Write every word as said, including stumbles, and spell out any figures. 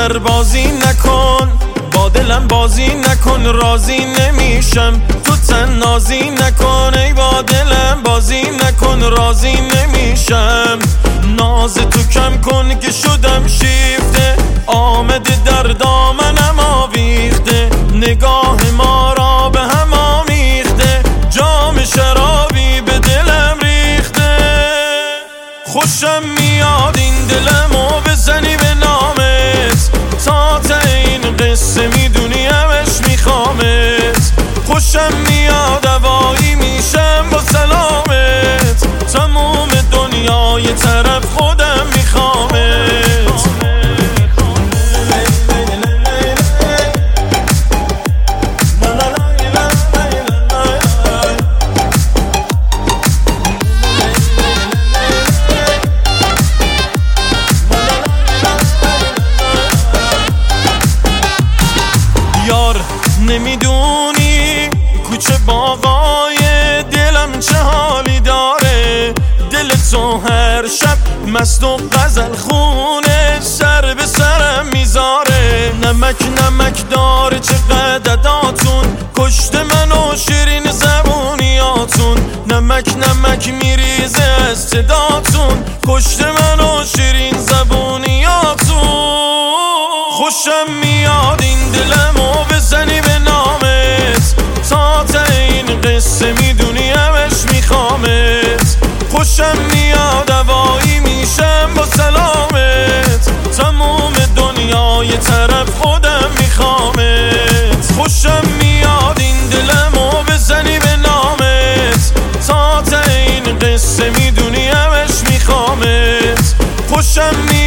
دیگر بازی نکن، با دلم بازی نکن، راضی نمیشم تو تنازی نکن. ای با دلم بازی نکن، راضی نمیشم. ناز تو کم کن که شدم شیفته، آمده در دامنم آویخته. نگاه ما را به هم آمیخته، جام شرابی به دلم ریخته. خوشم میاد این دلمو بزنی به نامت، تا تا این قصه میدونی همش میخوامت. خوشم میاد هوایی میشم با سلامت، تموم دنیا یه طرف خودم میخوامت. یار نمیدونی کوچه باغای دلم چه حالی داره، دل تو هر شب مست و غزل خونه سر به سرم میذاره. نمک نمک داره چقدر داداتون، کشت من و شیرین زبونیاتون. نمک نمک میریزه از صداتون، کشت من و شیرین زبونیاتون. خوشم میاد این دلمو بزنی به نامت، تا تا این قصه میدونی همش میخوامت. خوشم میاد هوایی میشم با سلامت، تموم دنیا یه طرف خودم میخوامت. خوشم میاد این دلمو بزنی به نامت، تا تا این قصه میدونی همش میخوامت. خوشم